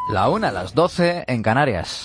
La 1 a las 12 en Canarias.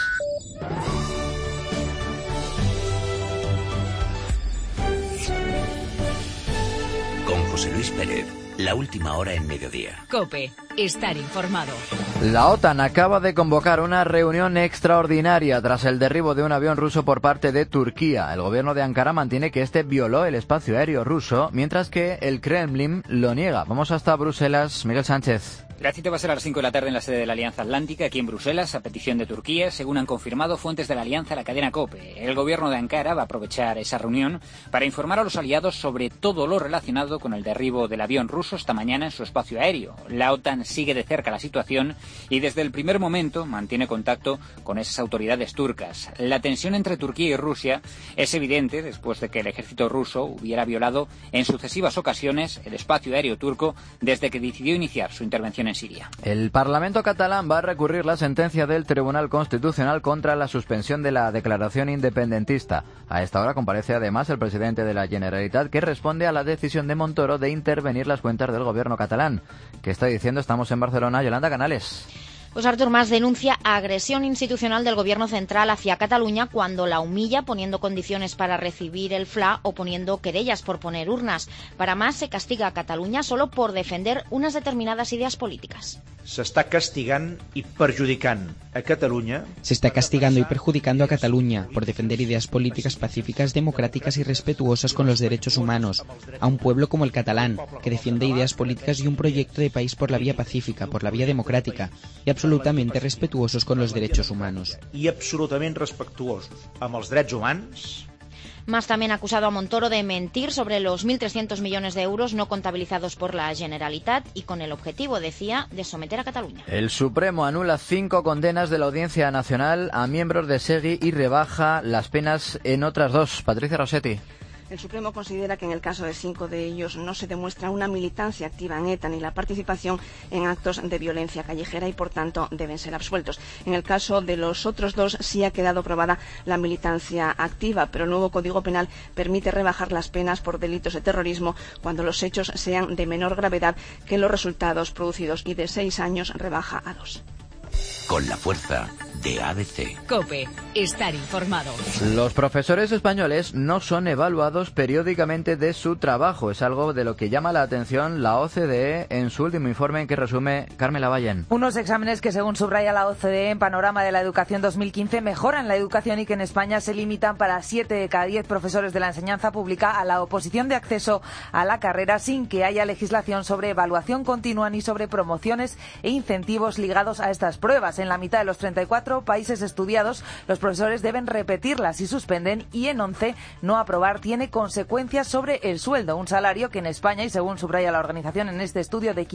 Con José Luis Pérez, la última hora en mediodía. COPE, estar informado. La OTAN acaba de convocar una reunión extraordinaria tras el derribo de un avión ruso por parte de Turquía. El gobierno de Ankara mantiene que este violó el espacio aéreo ruso, mientras que el Kremlin lo niega. Vamos hasta Bruselas, Miguel Sánchez. La cita va a ser a las 5 de la tarde en la sede de la Alianza Atlántica, aquí en Bruselas, a petición de Turquía, según han confirmado fuentes de la Alianza a la cadena COPE. El gobierno de Ankara va a aprovechar esa reunión para informar a los aliados sobre todo lo relacionado con el derribo del avión ruso esta mañana en su espacio aéreo. La OTAN sigue de cerca la situación y desde el primer momento mantiene contacto con esas autoridades turcas. La tensión entre Turquía y Rusia es evidente después de que el ejército ruso hubiera violado en sucesivas ocasiones el espacio aéreo turco desde que decidió iniciar su intervención en Siria. El Parlamento catalán va a recurrir la sentencia del Tribunal Constitucional contra la suspensión de la declaración independentista. A esta hora comparece además el presidente de la Generalitat, que responde a la decisión de Montoro de intervenir las cuentas del gobierno catalán. ¿Qué está diciendo? Estamos en Barcelona. Yolanda Canales. Pues Artur Mas denuncia agresión institucional del Gobierno central hacia Cataluña cuando la humilla poniendo condiciones para recibir el FLA o poniendo querellas por poner urnas. Para Mas se castiga a Cataluña solo por defender unas determinadas ideas políticas. Se está castigando y perjudicando a Cataluña. Se está castigando y perjudicando a Cataluña por defender ideas políticas pacíficas, democráticas y respetuosas con los derechos humanos. A un pueblo como el catalán, que defiende ideas políticas y un proyecto de país por la vía pacífica, por la vía democrática y absolutamente respetuosos con los derechos humanos. I absolutament respectuosos amb els drets humans. Mas también ha acusado a Montoro de mentir sobre los 1.300 millones de euros no contabilizados por la Generalitat y con el objetivo, decía, de someter a Cataluña. El Supremo anula 5 condenas de la Audiencia Nacional a miembros de Segui y rebaja las penas en otras 2. Patricia Rossetti. El Supremo considera que en el caso de 5 de ellos no se demuestra una militancia activa en ETA ni la participación en actos de violencia callejera y, por tanto, deben ser absueltos. En el caso de los otros 2 sí ha quedado probada la militancia activa, pero el nuevo Código Penal permite rebajar las penas por delitos de terrorismo cuando los hechos sean de menor gravedad que los resultados producidos y de 6 años rebaja a 2. Con la fuerza de ABC. COPE, estar informado. Los profesores españoles no son evaluados periódicamente de su trabajo. Es algo de lo que llama la atención la OCDE en su último informe en que resume Carmela Vallen. Unos exámenes que, según subraya la OCDE en Panorama de la Educación 2015, mejoran la educación y que en España se limitan para 7 de cada 10 profesores de la enseñanza pública a la oposición de acceso a la carrera sin que haya legislación sobre evaluación continua ni sobre promociones e incentivos ligados a estas pruebas. En la mitad de los 34 países estudiados, los profesores deben repetirlas si suspenden, y en 11 no aprobar tiene consecuencias sobre el sueldo, un salario que en España, y según subraya la organización en este estudio de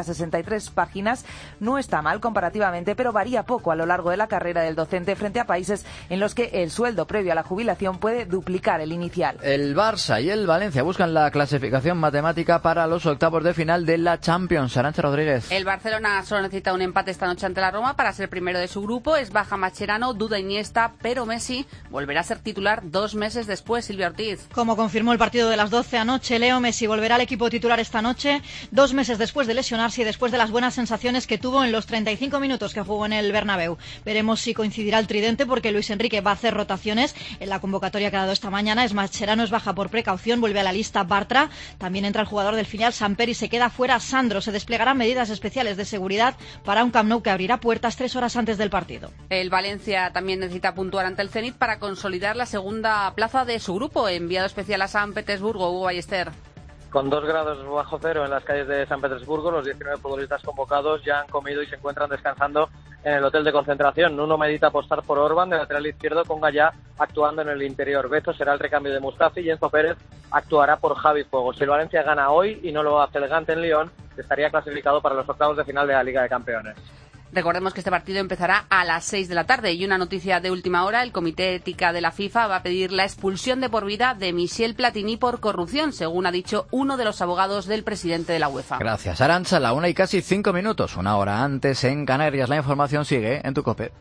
563 páginas, no está mal comparativamente, pero varía poco a lo largo de la carrera del docente frente a países en los que el sueldo previo a la jubilación puede duplicar el inicial. El Barça y el Valencia buscan la clasificación matemática para los octavos de final de la Champions. Arantxa Rodríguez. El Barcelona solo necesita un empate esta noche ante la Roma para ser primero de su grupo. Es baja Mascherano, duda Iniesta, pero Messi volverá a ser titular 2 meses después. Silvia Ortiz. Como confirmó el partido de las 12 anoche, Leo Messi volverá al equipo titular esta noche, 2 meses después de lesionarse y después de las buenas sensaciones que tuvo en los 35 minutos que jugó en el Bernabéu. Veremos si coincidirá el tridente, porque Luis Enrique va a hacer rotaciones. En la convocatoria que ha dado esta mañana, Mascherano es baja por precaución, vuelve a la lista Bartra, también entra el jugador del filial Samper y se queda fuera Sandro. Se desplegarán medidas especiales de seguridad para un Camp Nou que abrirá puertas 3 horas antes del partido. El Valencia también necesita puntuar ante el Zenit para consolidar la segunda plaza de su grupo. Enviado especial a San Petersburgo, Hugo Ballester. Con 2 grados bajo cero en las calles de San Petersburgo, los 19 futbolistas convocados ya han comido y se encuentran descansando en el hotel de concentración. Nuno medita apostar por Orban, de lateral izquierdo, con Gallá actuando en el interior. Beto será el recambio de Mustafi y Enzo Pérez actuará por Javi Fuego. Si el Valencia gana hoy y no lo hace el Gante en Lyon, estaría clasificado para los octavos de final de la Liga de Campeones. Recordemos que este partido empezará a las 6 de la tarde. Y una noticia de última hora: el Comité Ética de la FIFA va a pedir la expulsión de por vida de Michel Platini por corrupción, según ha dicho uno de los abogados del presidente de la UEFA. Gracias, Arantxa. La 1 y casi 5 minutos, una hora antes en Canarias. La información sigue en tu COPE.